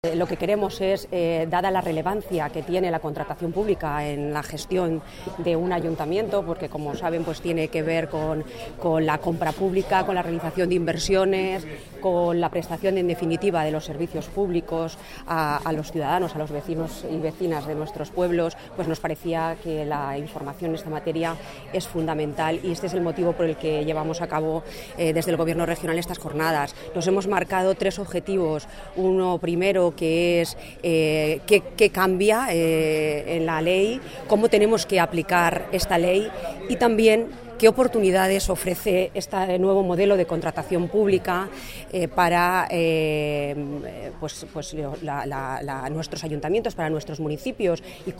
Lo que queremos es, dada la relevancia que tiene la contratación pública en la gestión de un ayuntamiento, porque como saben pues tiene que ver con la compra pública, con la realización de inversiones, con la prestación en definitiva de los servicios públicos a los ciudadanos, a los vecinos y vecinas de nuestros pueblos, pues nos parecía que la información en esta materia es fundamental y este es el motivo por el que llevamos a cabo desde el Gobierno regional estas jornadas. Nos hemos marcado 3 objetivos. Uno primero, que es qué cambia en la ley, cómo tenemos que aplicar esta ley y también qué oportunidades ofrece este nuevo modelo de contratación pública para nuestros ayuntamientos, para nuestros municipios y